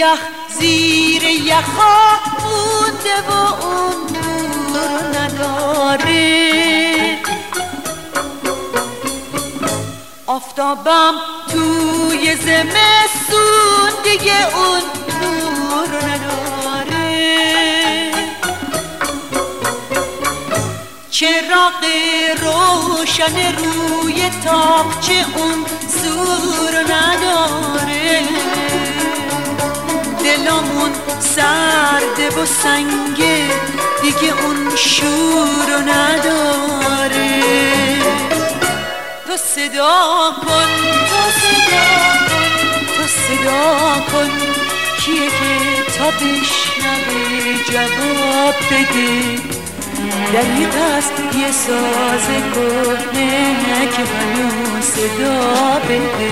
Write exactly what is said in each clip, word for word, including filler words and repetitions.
یخ زیر یخا مونده و اون نور نداره. آفتابم توی زمستون دیگه اون نور نداره. چراغ روشن روی تاقچه اون زور نداره. دلمون سرده و سنگه دیگه اون شور نداره. تو صدا کن، تو صدا کن، تو صدا کن، کیه که تا بشنوه جواب بده. دریغ است یه ساز کهنه که هنوز صدا بده.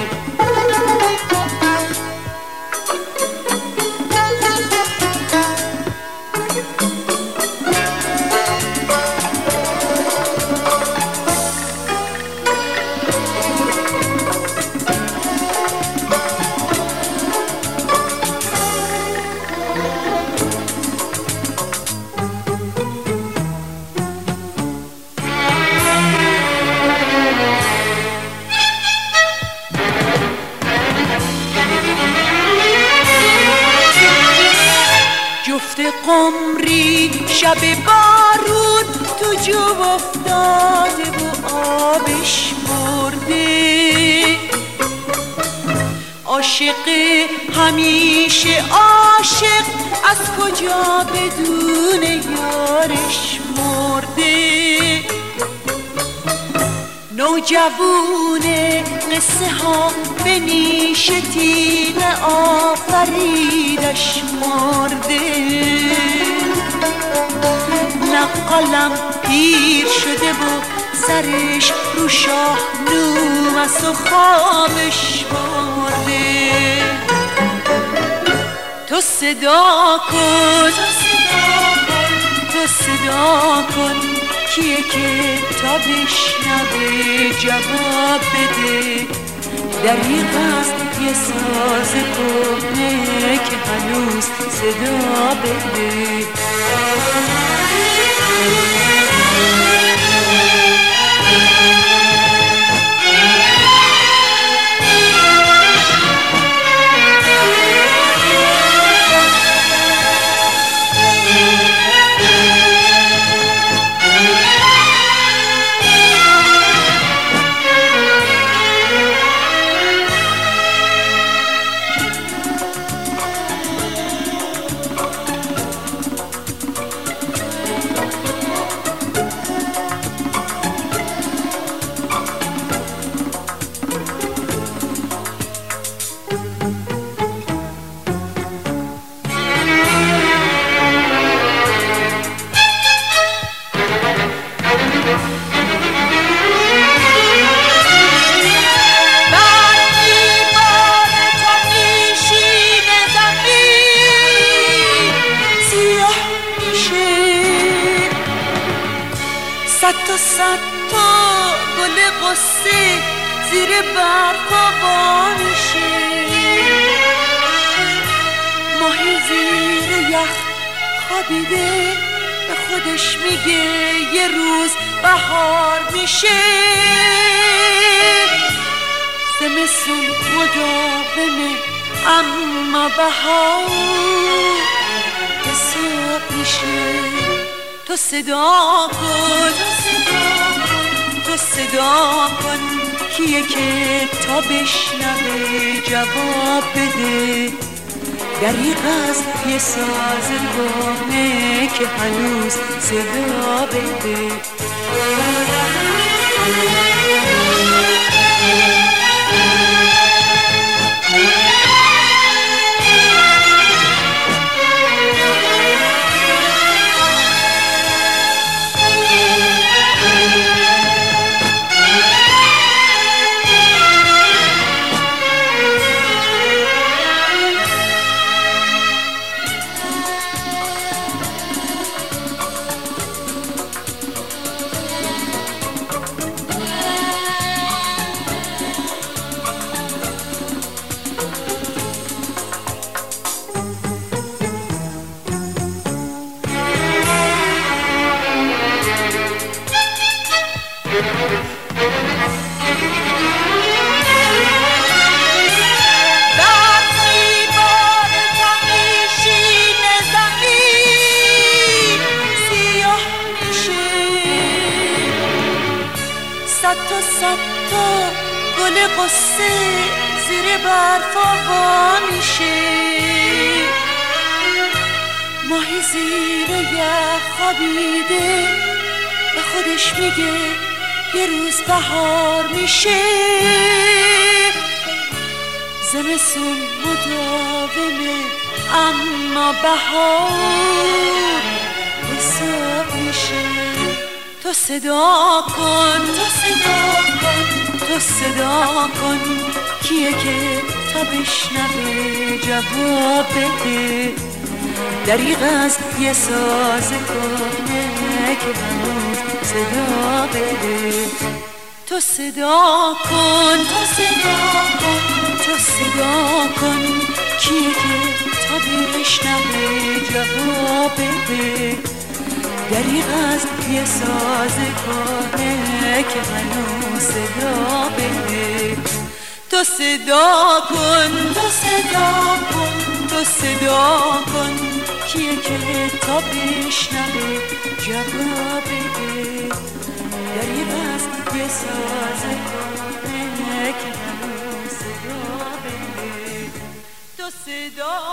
قمری شب بارون تو جو افتاده و آبش مرده. عاشق همیشه عاشق از کجا بدون یارش مرده. نوجوونه قصه ها به نیش تیغ آفریدش مرده. نقالم پیر شده و سرش رو شاه نوم است و خوابش مرده. تو صدا کن، تو صدا کن، کیه که تا بشنوه جواب بده. دریغ است یه ساز کهنه که هنوز صدا بده. صد تا صد تا گل قصه زیر برفا وا میشه. ماهی زیر یخ خوابیده به خودش میگه یه روز بهار میشه. زمستون مداومه اما بهار به صبح میشه. تو صدا کن، تو صدا کن، کیه که تا بشنوه جواب بده. دریغ است یه ساز کهنه که هنوز صدا بده. صد تا صد تا گل قصه زیر برف آوا میشه، ماهی زیر یخ خوابیده به خودش میگه یه روز بهار میشه. زمستون مداومه اما بهار حساب میشه. تو صدا کن، تو صدا کن، تو صدا کن، کیه که تا بشنوه جواب بده. دریغ از یه ساز کهنه که هنوز صدا بده. تو صدا کن، تو صدا کن، تو صدا کن، کیه که تا بشنوه جواب بده. دریغ از یه ساز کهنه که هنوز صدا بده. تو صدا کن، تو صدا کن، تو صدا کن، کیه که تا بشنوه جواب بده. دریغ از یه ساز کهنه که هنوز صدا بده. تو صدا